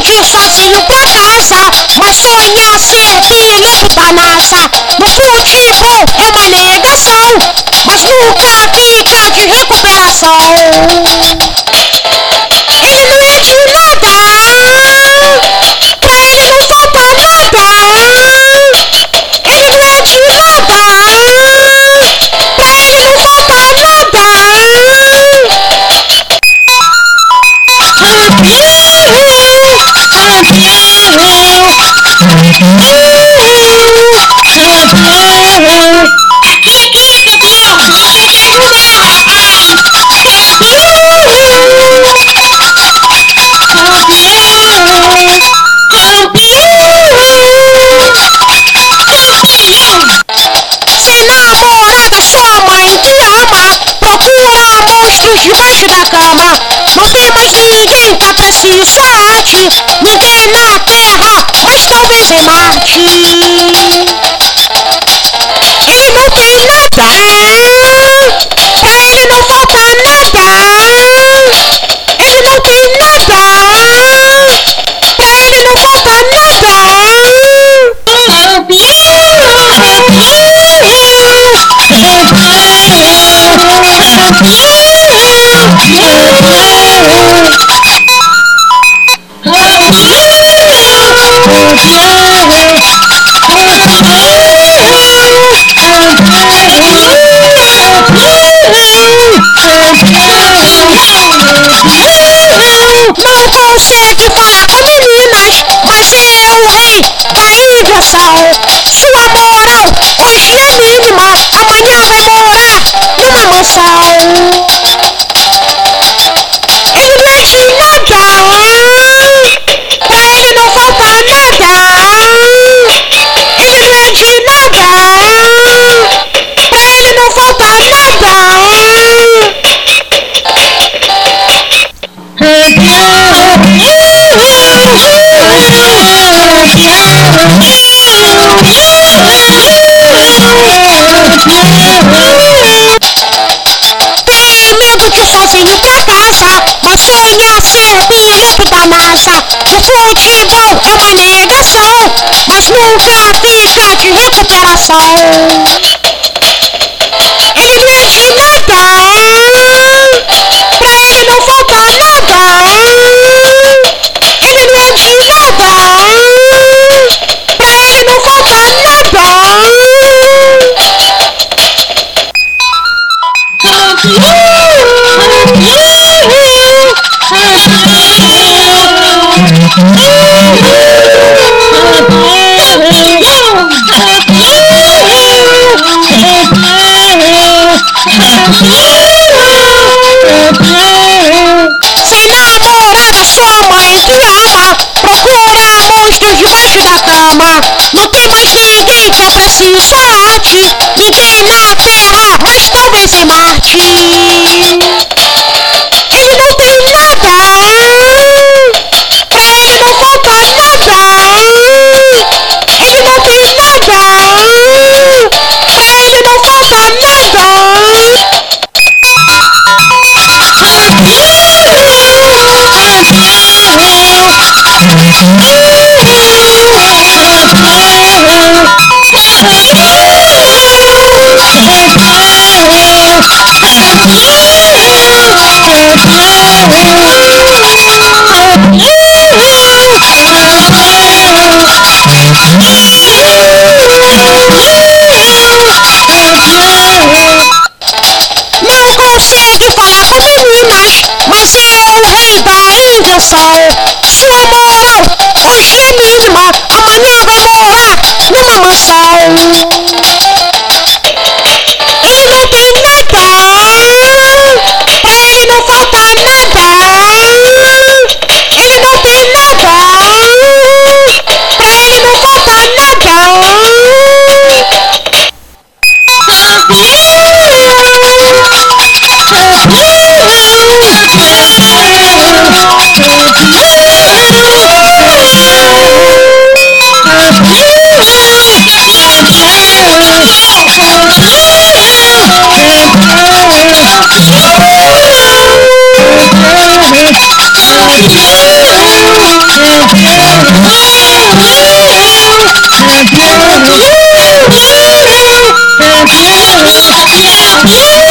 partiu sozinho pra casa, mas sonha ser piloto da NASA. No futebol é uma negação, mas nunca fica de recuperação. Ele não é de nada, pra ele não falta nada. Ele não é de nada, pra ele não falta nada. Sem namorada, sua mãe te ama, procura monstros debaixo da cama. Não tem mais ninguém pra precisar-te, ninguém na Terra, mas talvez em Marte. Ele não tem nada, pra ele não falta nada. Ele não tem nada, pra ele não falta nada. Não consegue falar com meninas, mas é o rei da inversão. Sua moral hoje é mínima, amanhã vai morar numa mansão. Ele não é de nada, pra ele não falta nada. Ele não é de nada, pra ele não falta nada. Tem medo de ir sozinho pra casa, mas sonha ser piloto da NASA. O futebol é uma negação, mas nunca fica de recuperação. Ele não é de nada, pra ele não falta nada. Ele não é de nada, pra ele não falta nada. Sem namorada, sua mãe te ama, procura monstros debaixo da cama. Não tem mais ninguém pra precisar-te, ninguém na Terra, mas talvez em Marte. Ele não tem nada, pra ele não falta nada. Ele não tem nada, pra ele não falta nada. Não consegue falar com meninas, mas é o rei da invenção. Sua moral hoje é mínima, amanhã vai morar numa mansão. Ele não tem nada, pra ele não falta nada. Ele não tem nada, pra ele não falta nada. Yeah.